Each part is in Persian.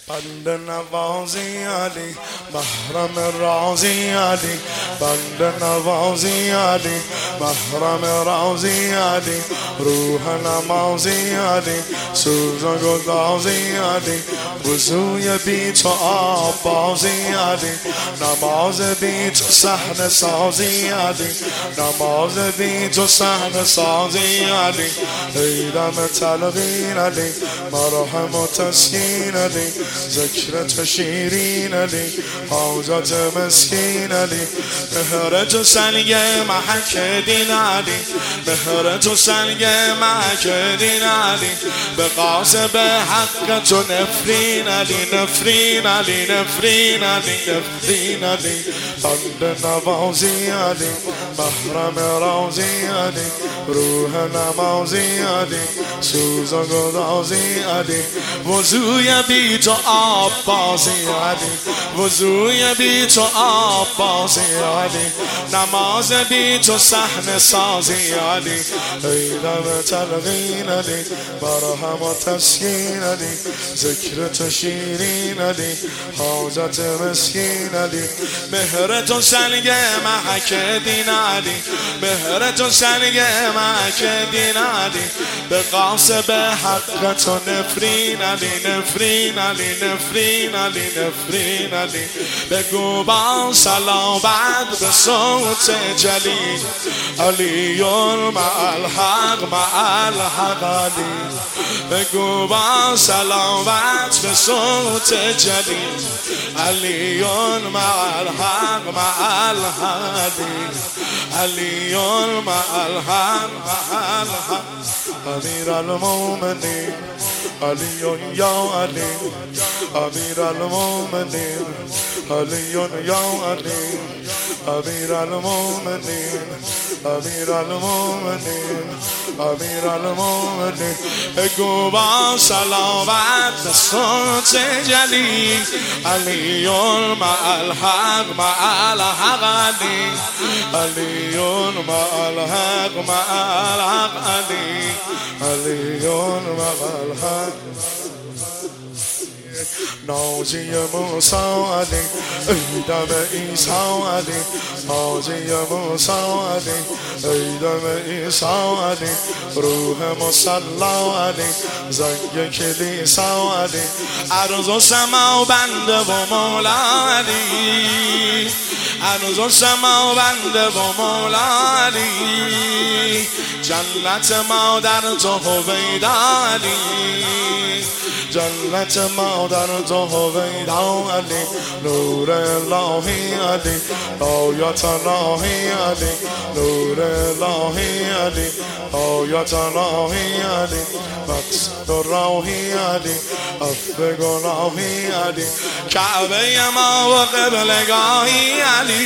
بنده نوازی علی محرم رازی علی بنده نوازی علی محرم رازی علی روح نمازی علی سوز و گدازی علی وضوی بی تو آب بازی علی نماز بی تو صحنه سازی علی نماز بی تو صحنه سازی علی ایدم تلقین علی مرهم و تسکین علی ذکر تو شیرین علی حاجت مسکین علی مهر تو سنگ محک دین علی مهر تو سنگ محک دین علی به قاسب حق تو نفرین علی نفرین علی نفرین علی نفرین علی بنده نوازی علی محرم رازی علی روح نمازی علی سوز و گدازی علی وضوی بی تو آب بازی علی وضوی بی تو آب بازی علی نماز بی تو صحنه سازی علی ایدم تلقین علی مرهم و تسکین علی ذکر تو شیرین علی حاجت مسکین علی مهر تو سنگ محک دین علی مهر تو سنگ محک دین علی به قاسب حق تو نفرین علی نفرین علی نفرین علی نفرین علی بگو با سلام بعد به صوت جلیل علی مع الحق مع الحق علی بگو با سلام بعد به صوت جلیل علی مع الحق مع الحق علی مع الحق مع الحق امیر المومنین علی یا علی امیر المومنین علی یا علی امیر المومنین امیر المومنین امیر المومنین بگو با سلامت صوت جلیل علی مع الحق مع الحق علی علی مع الحق مع الحق علی علی مع الحق ناجی موسی علی ایدم عیسی علی ناجی موسی علی ایدم عیسی علی روح مصلا علی زنگ کلیسا علی عرض و سما و بنده و مولا علی عرض و سما و بنده و مولا علی جنت ما در تو هویدا علی جنت ما در تو هویدا علی نور الهی علی آیت الهی علی نور الهی علی آیت الهی علی مقصد راهی علی عفو گناهی علی کعبه ما و قبلگاهی علی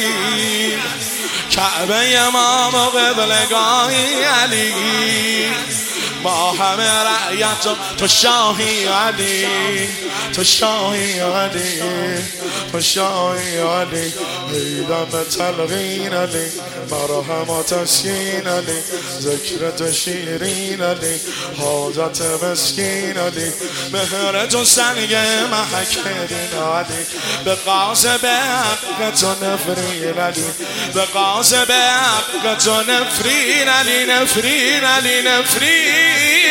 کعبه ما و قبلگاهی علی ما همه رعیت تو شاهی علی تو شاهی علی تو شاهی علی ایدم تلقین علی مرهم و تسکین علی ذکر تو شیرین علی حاجت مسکین علی مهر تو سنگ محک دین علی به قاسب حق تو نفرین علی به قاسب حق تو نفرین علی نفرین علی نفرین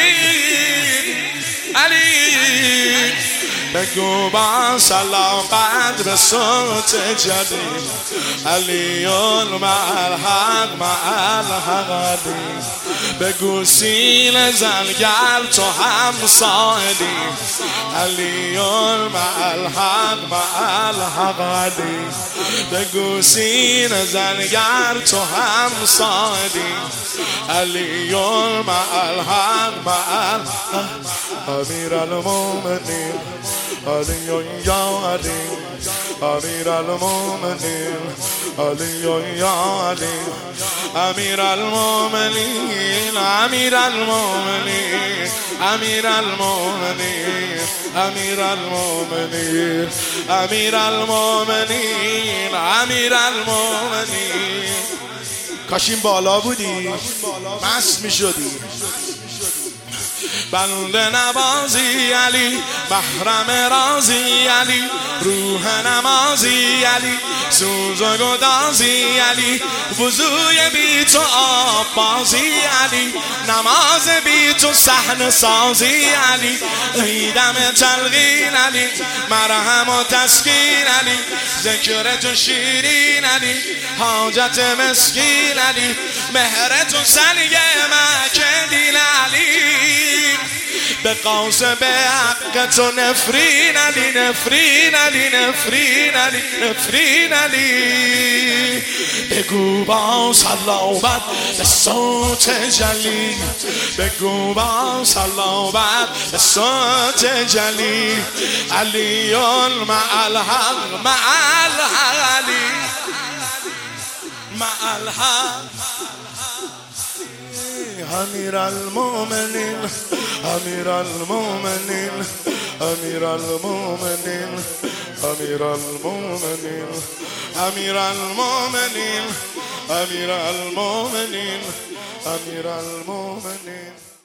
علی بگو با سلام بعد به صوت جلیل علی مع الحق مع الحق علی بگو سینه زنگر تو هم ساعدی علی مع الحق مع الحق علی بگو سینه زنگر تو هم ساعدی علی مع الحق مع الحق امیر المومنین علی یا علی امیر المومنین علی یا علی امیر المومنین امیر المومنین امیر المومنین امیر المومنین امیر المومنین امیر المومنین کاش این بالا بودی مست می شدی بنده نوازی علی، محرم رازی علی، روح نمازی علی، سوز و گدازی علی، وضوی بی تو آب بازی علی، نماز بی تو صحنه سازی علی، ایدم تلقین علی، مرهم و تسکین علی، ذکر تو شیرین علی، حاجت مسکین علی، مهر تو سلیه مکدین علی، به قوس به حق تو نفرین علی، نفرین علی، نفرین علی، نفرین علی. بگو با صلوات به صوت جلی، بگو با صلوات به صوت جلی، علی مع الحق مع الحق علی مع الحق. امیر المؤمنین، امیر المؤمنین، امیر المؤمنین، امیر المؤمنین، امیر المؤمنین، امیر المؤمنین، امیر المؤمنین.